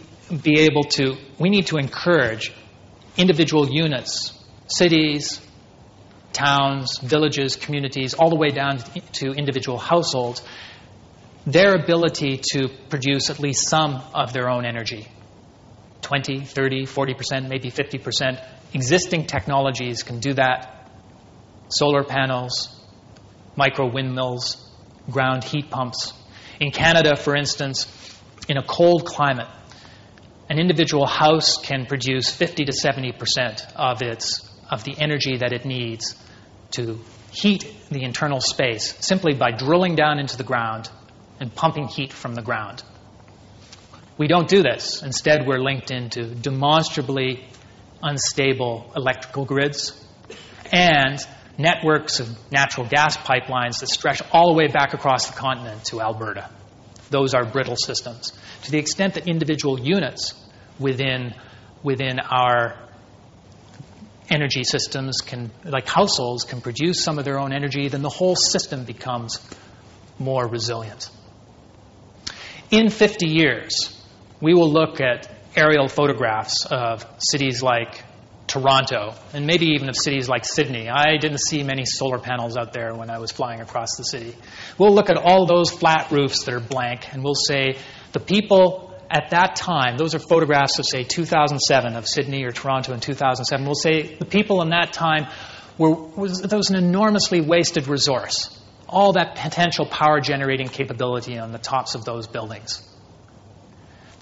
to encourage individual units, cities, towns, villages, communities, all the way down to individual households, their ability to produce at least some of their own energy. 20, 30, 40%, maybe 50%. Existing technologies can do that. Solar panels, micro windmills, ground heat pumps. In Canada, for instance, in a cold climate, an individual house can produce 50 to 70% of the energy that it needs to heat the internal space simply by drilling down into the ground and pumping heat from the ground. We don't do this. Instead, we're linked into demonstrably unstable electrical grids and networks of natural gas pipelines that stretch all the way back across the continent to Alberta. Those are brittle systems. To the extent that individual units within our energy systems like households, can produce some of their own energy, then the whole system becomes more resilient. In 50 years, we will look at aerial photographs of cities like Toronto, and maybe even of cities like Sydney. I didn't see many solar panels out there when I was flying across the city. We'll look at all those flat roofs that are blank, and we'll say the people at that time, those are photographs of, say, 2007, of Sydney or Toronto in 2007. We'll say the people in that time there was an enormously wasted resource. All that potential power generating capability on the tops of those buildings.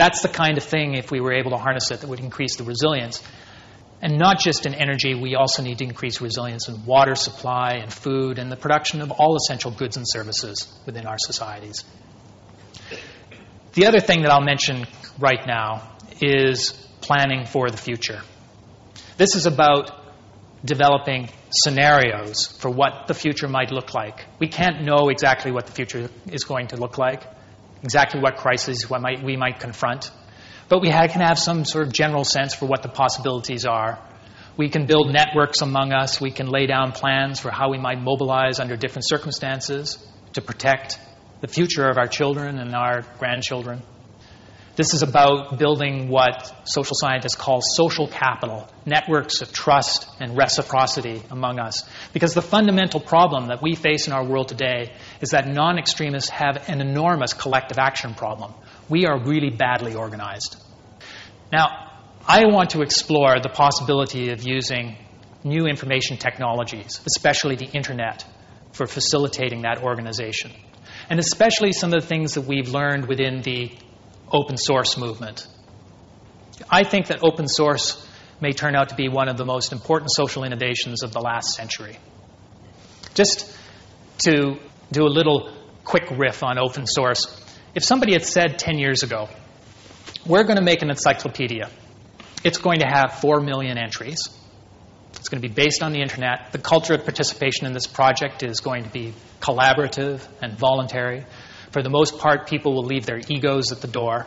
That's the kind of thing, if we were able to harness it, that would increase the resilience. And not just in energy, we also need to increase resilience in water supply and food and the production of all essential goods and services within our societies. The other thing that I'll mention right now is planning for the future. This is about developing scenarios for what the future might look like. We can't know exactly what the future is going to look like, exactly what crises we might confront. But we can have some sort of general sense for what the possibilities are. We can build networks among us. We can lay down plans for how we might mobilize under different circumstances to protect the future of our children and our grandchildren. This is about building what social scientists call social capital, networks of trust and reciprocity among us. Because the fundamental problem that we face in our world today is that non-extremists have an enormous collective action problem. We are really badly organized. Now, I want to explore the possibility of using new information technologies, especially the internet, for facilitating that organization. And especially some of the things that we've learned within the open source movement. I think that open source may turn out to be one of the most important social innovations of the last century. Just to do a little quick riff on open source, if somebody had said 10 years ago, we're going to make an encyclopedia. It's going to have 4 million entries. It's going to be based on the internet. The culture of participation in this project is going to be collaborative and voluntary. For the most part, people will leave their egos at the door.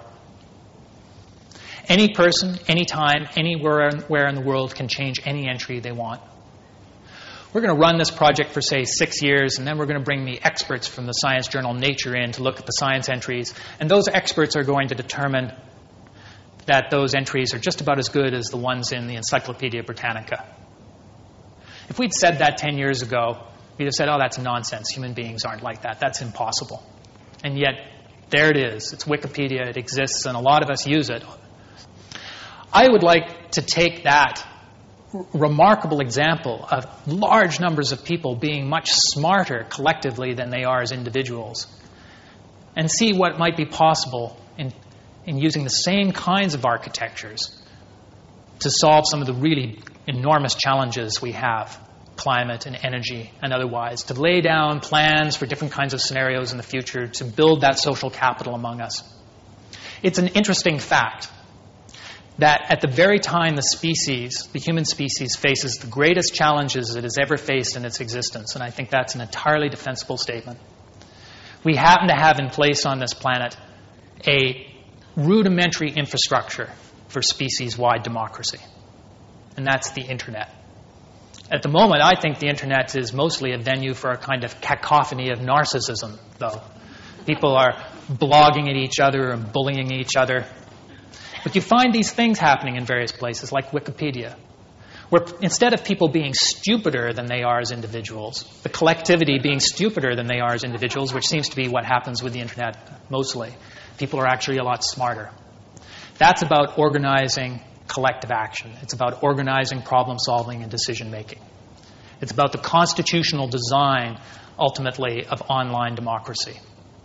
Any person, anytime, anywhere in the world can change any entry they want. We're going to run this project for, say, 6 years, and then we're going to bring the experts from the science journal Nature in to look at the science entries. And those experts are going to determine that those entries are just about as good as the ones in the Encyclopedia Britannica. If we'd said that 10 years ago, we'd have said, oh, that's nonsense. Human beings aren't like that. That's impossible. And yet, there it is. It's Wikipedia. It exists, and a lot of us use it. I would like to take that remarkable example of large numbers of people being much smarter collectively than they are as individuals and see what might be possible in using the same kinds of architectures to solve some of the really enormous challenges we have, climate and energy and otherwise, to lay down plans for different kinds of scenarios in the future, to build that social capital among us. It's an interesting fact that at the very time the human species, faces the greatest challenges it has ever faced in its existence, and I think that's an entirely defensible statement, we happen to have in place on this planet a rudimentary infrastructure for species-wide democracy, and that's the internet. At the moment, I think the internet is mostly a venue for a kind of cacophony of narcissism, though. People are blogging at each other and bullying each other. But you find these things happening in various places, like Wikipedia, where instead of people being stupider than they are as individuals, the collectivity being stupider than they are as individuals, which seems to be what happens with the internet mostly, people are actually a lot smarter. That's about organizing collective action. It's about organizing problem solving and decision making. It's about the constitutional design, ultimately, of online democracy.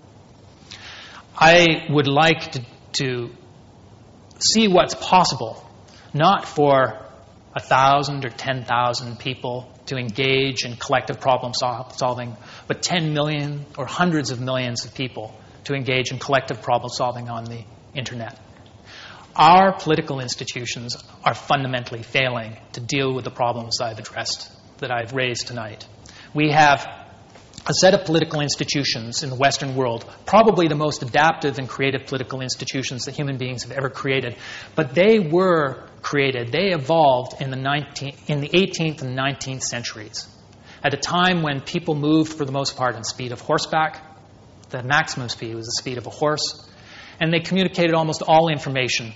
I would like to see what's possible, not for 1,000 or 10,000 people to engage in collective problem solving, but 10 million or hundreds of millions of people to engage in collective problem solving on the internet. Our political institutions are fundamentally failing to deal with the problems that I've raised tonight. We have a set of political institutions in the Western world, probably the most adaptive and creative political institutions that human beings have ever created. But they were created, they evolved in the 18th and 19th centuries, at a time when people moved, for the most part, in speed of horseback. The maximum speed was the speed of a horse. And they communicated almost all information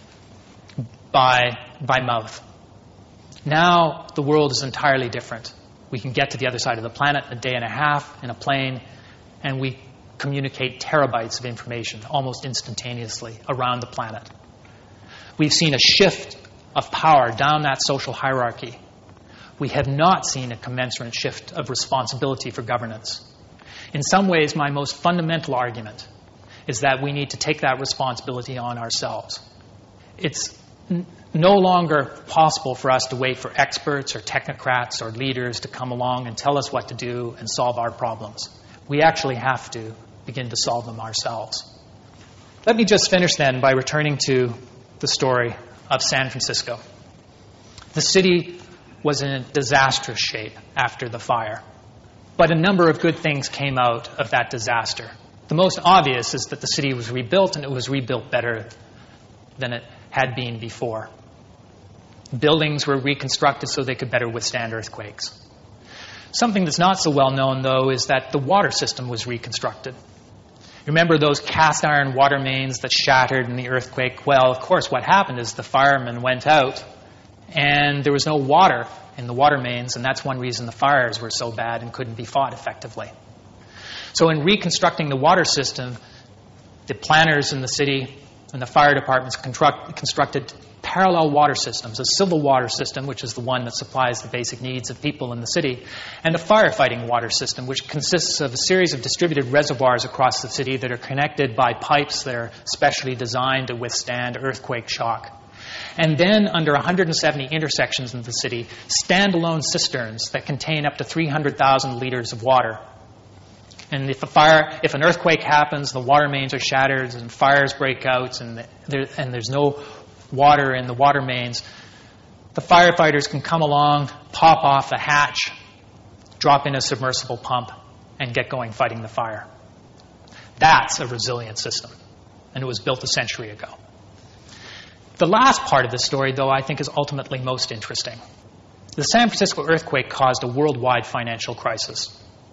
by mouth. Now the world is entirely different. We can get to the other side of the planet in a day and a half in a plane, and we communicate terabytes of information almost instantaneously around the planet. We've seen a shift of power down that social hierarchy. We have not seen a commensurate shift of responsibility for governance. In some ways, my most fundamental argument is that we need to take that responsibility on ourselves. It's no longer possible for us to wait for experts or technocrats or leaders to come along and tell us what to do and solve our problems. We actually have to begin to solve them ourselves. Let me just finish then by returning to the story of San Francisco. The city was in a disastrous shape after the fire, but a number of good things came out of that disaster. The most obvious is that the city was rebuilt, and it was rebuilt better than it had been before. Buildings were reconstructed so they could better withstand earthquakes. Something that's not so well known, though, is that the water system was reconstructed. Remember those cast iron water mains that shattered in the earthquake? Well, of course, what happened is the firemen went out and there was no water in the water mains, and that's one reason the fires were so bad and couldn't be fought effectively. So in reconstructing the water system, the planners in the city and the fire departments constructed parallel water systems, a civil water system, which is the one that supplies the basic needs of people in the city, and a firefighting water system, which consists of a series of distributed reservoirs across the city that are connected by pipes that are specially designed to withstand earthquake shock. And then, under 170 intersections in the city, standalone cisterns that contain up to 300,000 liters of water. And if an earthquake happens, the water mains are shattered and fires break out and there's no water in the water mains, the firefighters can come along, pop off a hatch, drop in a submersible pump, and get going fighting the fire. That's a resilient system, and it was built a century ago. The last part of the story, though, I think is ultimately most interesting. The San Francisco earthquake caused a worldwide financial crisis.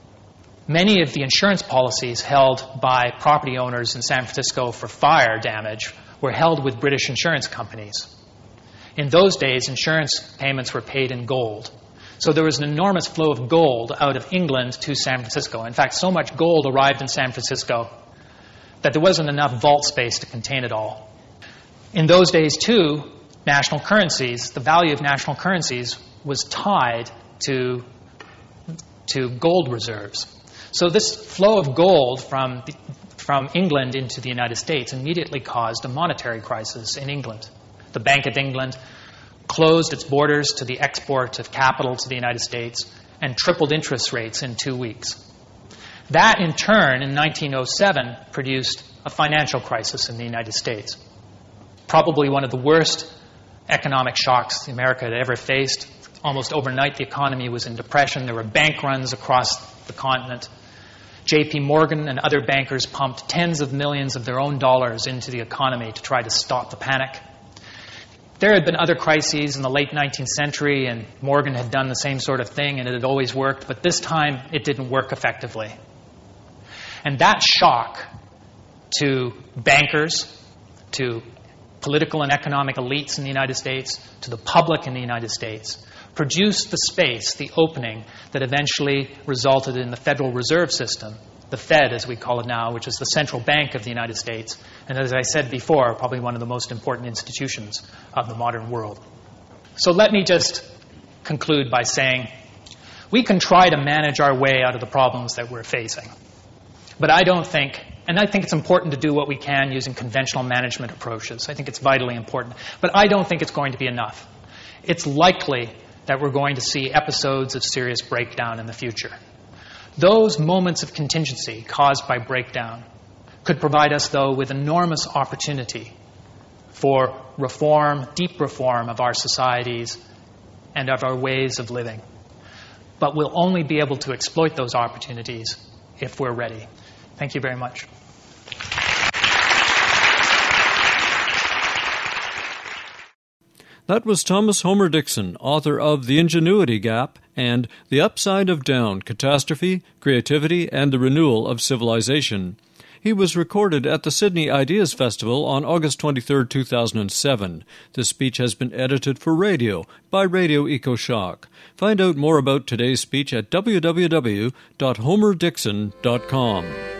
Many of the insurance policies held by property owners in San Francisco for fire damage were held with British insurance companies. In those days, insurance payments were paid in gold. So there was an enormous flow of gold out of England to San Francisco. In fact, so much gold arrived in San Francisco that there wasn't enough vault space to contain it all. In those days, too, national currencies, the value of national currencies was tied to gold reserves. So this flow of gold from England into the United States immediately caused a monetary crisis in England. The Bank of England closed its borders to the export of capital to the United States and tripled interest rates in 2 weeks. That, in turn, in 1907, produced a financial crisis in the United States. Probably one of the worst economic shocks America had ever faced. Almost overnight, the economy was in depression. There were bank runs across the continent. J.P. Morgan and other bankers pumped tens of millions of their own dollars into the economy to try to stop the panic. There had been other crises in the late 19th century, and Morgan had done the same sort of thing, and it had always worked, but this time it didn't work effectively. And that shock to bankers, to political and economic elites in the United States, to the public in the United States, produced the space, the opening, that eventually resulted in the Federal Reserve System, the Fed as we call it now, which is the central bank of the United States, and as I said before, probably one of the most important institutions of the modern world. So let me just conclude by saying we can try to manage our way out of the problems that we're facing. But I think it's important to do what we can using conventional management approaches. I think it's vitally important. But I don't think it's going to be enough. It's likely that we're going to see episodes of serious breakdown in the future. Those moments of contingency caused by breakdown could provide us, though, with enormous opportunity for reform, deep reform of our societies and of our ways of living. But we'll only be able to exploit those opportunities if we're ready. Thank you very much. That was Thomas Homer Dixon, author of The Ingenuity Gap and The Upside of Down, Catastrophe, Creativity, and the Renewal of Civilization. He was recorded at the Sydney Ideas Festival on August 23, 2007. This speech has been edited for radio by Radio EcoShock. Find out more about today's speech at www.homerdixon.com.